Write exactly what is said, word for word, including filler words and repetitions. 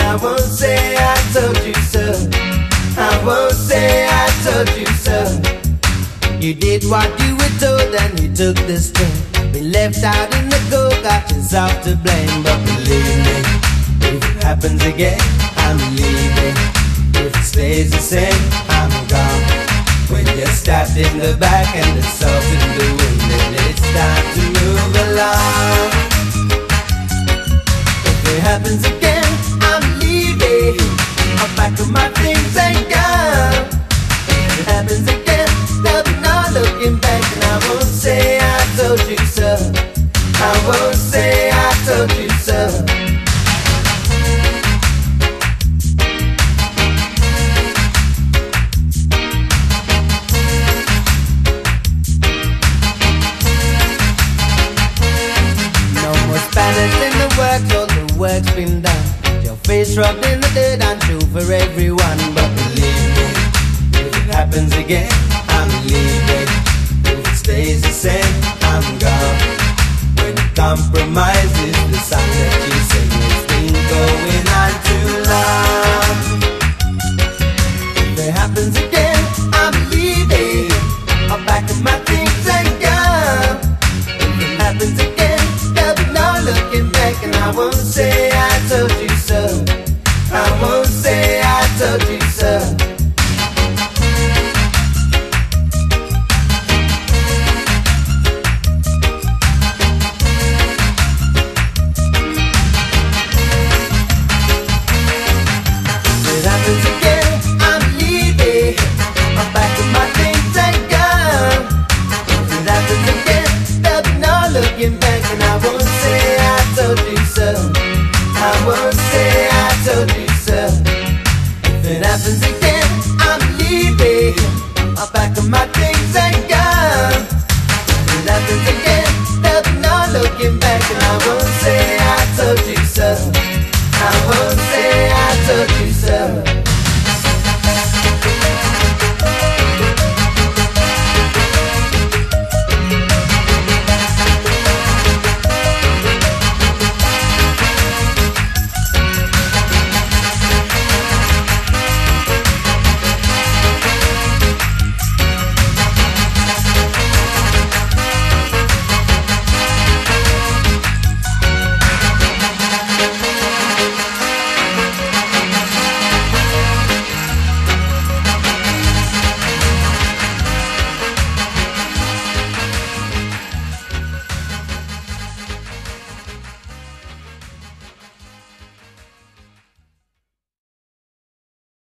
I won't say I told you so. I won't say I told you so. You did what you were told and you took the string. Been left out in the cold, got yourself to blame. But believe me, if it happens again, I'm leaving. If it stays the same, I'm gone. When you're stabbed in the back and the salt in the wind, then it's time to move along. If it happens again, I'm leaving. I'll pack up my things and go. If it happens again, there'll be no looking back. And I won't say I told you so. I won't say I told you so. Spanish in the works, all the work's been done. Your face rubbed in the dirt and true for everyone. But believe me, if it happens again, I'm leaving. If it stays the same, I'm gone. When it compromises the song that you sing, it's been going on too long.